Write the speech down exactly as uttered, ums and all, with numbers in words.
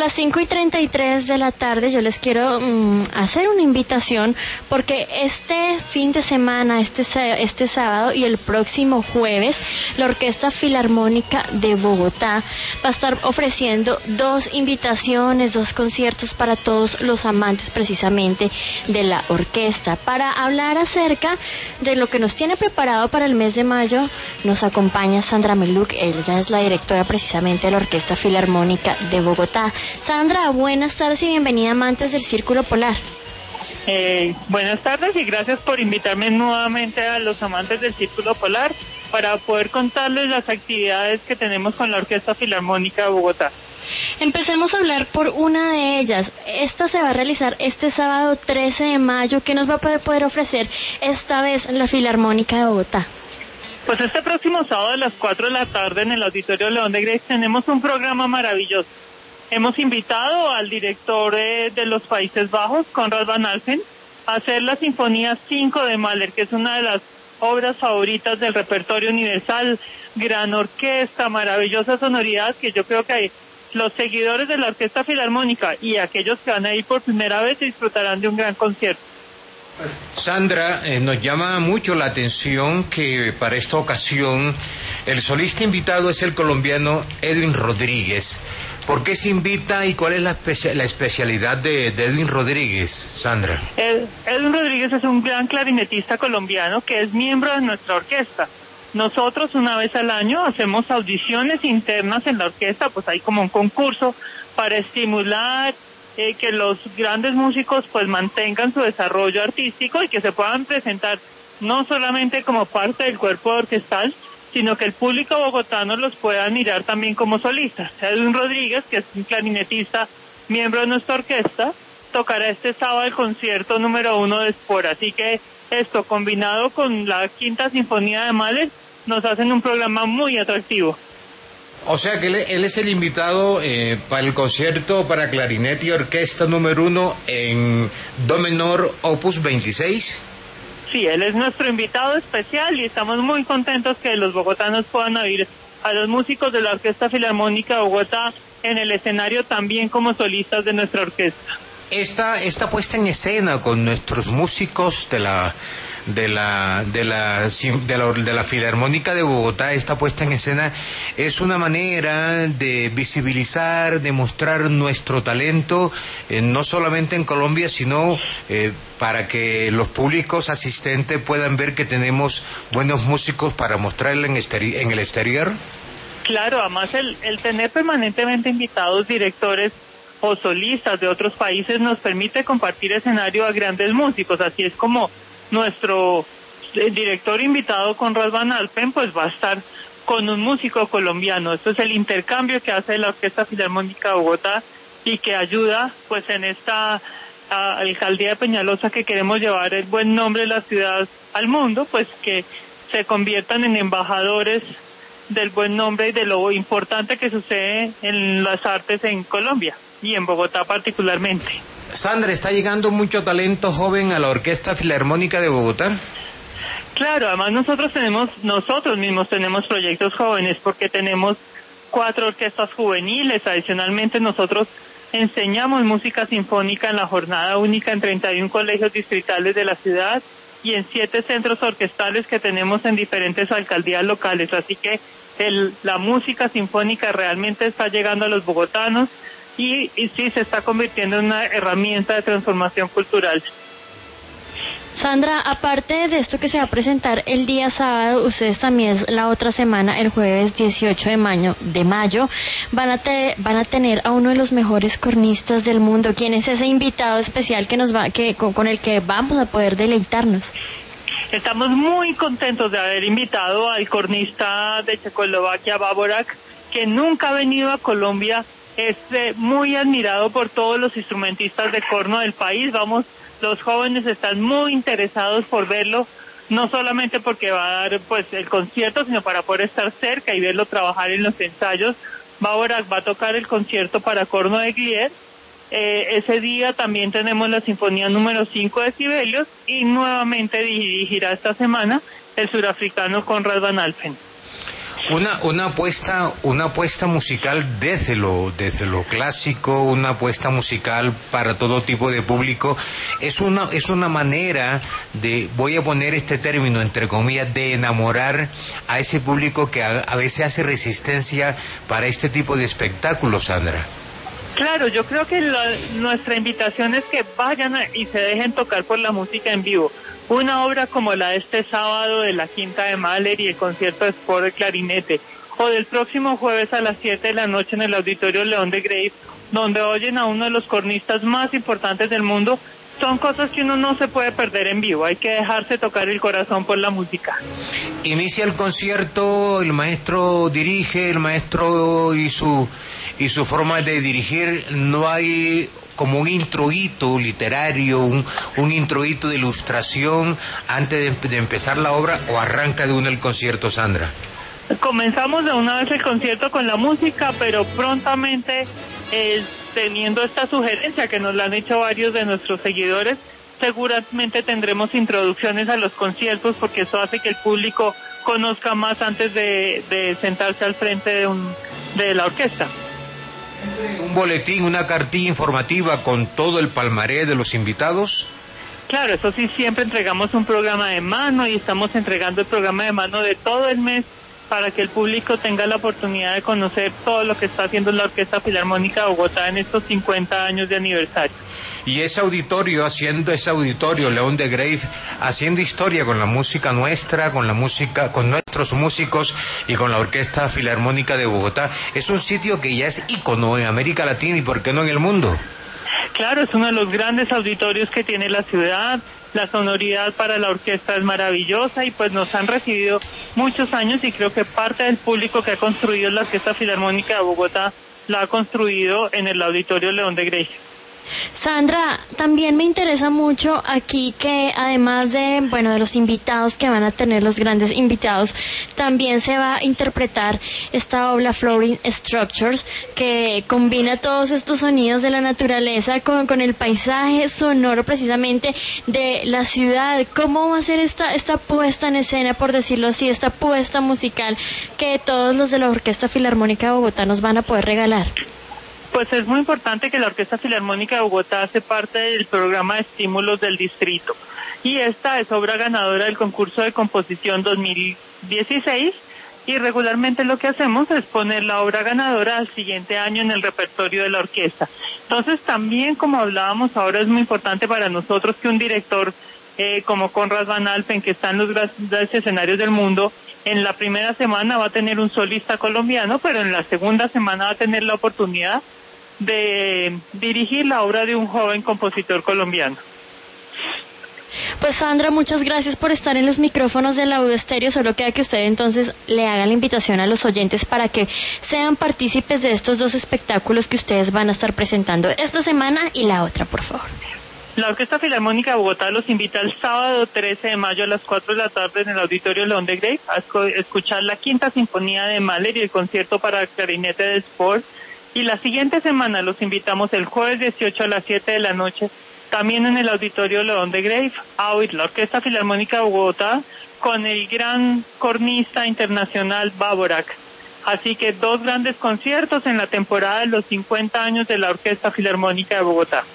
las cinco y treinta y tres de la tarde yo les quiero um, hacer una invitación porque este fin de semana, este, este sábado y el próximo jueves, la Orquesta Filarmónica de Bogotá va a estar ofreciendo dos invitaciones, dos conciertos para todos los amantes precisamente de la orquesta. Para hablar acerca de lo que nos tiene preparado para el mes de mayo, nos acompaña Sandra Meluc. Ella es la directora precisamente de la Orquesta Filarmónica de Bogotá. Sandra, buenas tardes y bienvenida a Amantes del Círculo Polar. Eh, buenas tardes y gracias por invitarme nuevamente a los Amantes del Círculo Polar para poder contarles las actividades que tenemos con la Orquesta Filarmónica de Bogotá. Empecemos a hablar por una de ellas. Esta se va a realizar este sábado trece de mayo. ¿Qué nos va a poder, poder ofrecer esta vez la Filarmónica de Bogotá? Pues este próximo sábado a las cuatro de la tarde en el Auditorio León de Greiff tenemos un programa maravilloso. Hemos invitado al director eh, de los Países Bajos, Conrad van Alphen, a hacer la Sinfonía cinco de Mahler, que es una de las obras favoritas del repertorio universal. Gran orquesta, maravillosa sonoridad, que yo creo que hay los seguidores de la Orquesta Filarmónica y aquellos que van a ir por primera vez disfrutarán de un gran concierto. Sandra, eh, nos llama mucho la atención que para esta ocasión el solista invitado es el colombiano Edwin Rodríguez. ¿Por qué se invita y cuál es la, espe- la especialidad de, de Edwin Rodríguez, Sandra? Ed, Edwin Rodríguez es un gran clarinetista colombiano que es miembro de nuestra orquesta. Nosotros una vez al año hacemos audiciones internas en la orquesta, pues hay como un concurso para estimular eh, que los grandes músicos pues mantengan su desarrollo artístico y que se puedan presentar no solamente como parte del cuerpo orquestal, sino que el público bogotano los pueda mirar también como solistas. Edwin Rodríguez, que es un clarinetista, miembro de nuestra orquesta, tocará este sábado el concierto número uno de Spora. Así que esto, combinado con la Quinta Sinfonía de Mahler, nos hacen un programa muy atractivo. O sea que él, él es el invitado eh, para el concierto para clarinete y orquesta número uno en Do menor opus veintiséis. Sí, él es nuestro invitado especial y estamos muy contentos que los bogotanos puedan oír a los músicos de la Orquesta Filarmónica de Bogotá en el escenario también como solistas de nuestra orquesta. Esta, esta puesta en escena con nuestros músicos de la de la de la de la, de la Filarmónica de Bogotá, esta puesta en escena es una manera de visibilizar, de mostrar nuestro talento, eh, no solamente en Colombia, sino eh, para que los públicos asistentes puedan ver que tenemos buenos músicos para mostrarle en, exteri- en el exterior. Claro, además el, el tener permanentemente invitados directores o solistas de otros países nos permite compartir escenario a grandes músicos, así es como nuestro director invitado Conrad van Alphen pues va a estar con un músico colombiano. Esto es el intercambio que hace la Orquesta Filarmónica de Bogotá y que ayuda pues en esta a, alcaldía de Peñalosa, que queremos llevar el buen nombre de la ciudad al mundo, pues que se conviertan en embajadores del buen nombre y de lo importante que sucede en las artes en Colombia y en Bogotá particularmente. Sandra, ¿está llegando mucho talento joven a la Orquesta Filarmónica de Bogotá? Claro, además nosotros tenemos, nosotros mismos tenemos proyectos jóvenes porque tenemos cuatro orquestas juveniles. Adicionalmente nosotros enseñamos música sinfónica en la jornada única en treinta y uno colegios distritales de la ciudad y en siete centros orquestales que tenemos en diferentes alcaldías locales. Así que el, la música sinfónica realmente está llegando a los bogotanos. Y, y sí se está convirtiendo en una herramienta de transformación cultural. Sandra, aparte de esto que se va a presentar el día sábado, ustedes también la otra semana, el jueves dieciocho de mayo, de mayo van a te, van a tener a uno de los mejores cornistas del mundo. ¿Quién es ese invitado especial que nos va, que con, con el que vamos a poder deleitarnos? Estamos muy contentos de haber invitado al cornista de Checoslovaquia, Báborak, que nunca ha venido a Colombia. Es eh, muy admirado por todos los instrumentistas de corno del país. Vamos, los jóvenes están muy interesados por verlo, no solamente porque va a dar pues el concierto, sino para poder estar cerca y verlo trabajar en los ensayos. Báborak va a tocar el concierto para corno de Glier. Eh, ese día también tenemos la sinfonía número cinco de Sibelius y nuevamente dirigirá esta semana el surafricano Conrad van Alphen. Una, una apuesta, una apuesta musical desde lo, desde lo clásico, una apuesta musical para todo tipo de público, es una, es una manera de, voy a poner este término entre comillas, de enamorar a ese público que a, a veces hace resistencia para este tipo de espectáculos, Sandra. Claro, yo creo que la, nuestra invitación es que vayan a, y se dejen tocar por la música en vivo. Una obra como la de este sábado de la Quinta de Mahler y el concierto de Sport de clarinete, o del próximo jueves a las siete de la noche en el Auditorio León de Grave, donde oyen a uno de los cornistas más importantes del mundo, son cosas que uno no se puede perder en vivo, hay que dejarse tocar el corazón por la música. Inicia el concierto, el maestro dirige, el maestro y su, y su forma de dirigir, no hay como un introito literario, un, un introito de ilustración antes de, de empezar la obra, o arranca de una el concierto, Sandra. Comenzamos de una vez el concierto con la música, pero prontamente, eh, teniendo esta sugerencia que nos la han hecho varios de nuestros seguidores, seguramente tendremos introducciones a los conciertos, porque eso hace que el público conozca más antes de, de sentarse al frente de, un, de la orquesta. Un boletín, una cartilla informativa con todo el palmarés de los invitados. Claro, eso sí, siempre entregamos un programa de mano y estamos entregando el programa de mano de todo el mes para que el público tenga la oportunidad de conocer todo lo que está haciendo la Orquesta Filarmónica de Bogotá en estos cincuenta años de aniversario. Y ese auditorio, haciendo ese auditorio, León de Grave, haciendo historia con la música nuestra, con la música, con nuestros músicos y con la Orquesta Filarmónica de Bogotá. Es un sitio que ya es ícono en América Latina y por qué no en el mundo. Claro, es uno de los grandes auditorios que tiene la ciudad. La sonoridad para la orquesta es maravillosa y pues nos han recibido muchos años, y creo que parte del público que ha construido la Orquesta Filarmónica de Bogotá la ha construido en el Auditorio León de Grave. Sandra, también me interesa mucho aquí que además de, bueno, de los invitados que van a tener, los grandes invitados, también se va a interpretar esta obra Flooring Structures, que combina todos estos sonidos de la naturaleza con, con el paisaje sonoro precisamente de la ciudad. ¿Cómo va a ser esta, esta puesta en escena, por decirlo así, esta puesta musical que todos los de la Orquesta Filarmónica de Bogotá nos van a poder regalar? Pues es muy importante que la Orquesta Filarmónica de Bogotá hace parte del programa de estímulos del distrito. Y esta es obra ganadora del concurso de composición dos mil dieciséis, y regularmente lo que hacemos es poner la obra ganadora al siguiente año en el repertorio de la orquesta. Entonces también, como hablábamos ahora, es muy importante para nosotros que un director eh, como Conrad Van Alphen, que está en los grandes escenarios del mundo, en la primera semana va a tener un solista colombiano, pero en la segunda semana va a tener la oportunidad de dirigir la obra de un joven compositor colombiano. Pues Sandra, muchas gracias por estar en los micrófonos de la U D Estéreo. Solo queda que usted entonces le haga la invitación a los oyentes para que sean partícipes de estos dos espectáculos que ustedes van a estar presentando esta semana y la otra, por favor. La Orquesta Filarmónica de Bogotá los invita el sábado trece de mayo a las cuatro de la tarde en el Auditorio León de Grave a escuchar la Quinta Sinfonía de Mahler y el concierto para clarinete de Sport. Y la siguiente semana los invitamos el jueves dieciocho a las siete de la noche, también en el Auditorio León de Grave, a oír la Orquesta Filarmónica de Bogotá con el gran cornista internacional Bávorak. Así que dos grandes conciertos en la temporada de los cincuenta años de la Orquesta Filarmónica de Bogotá.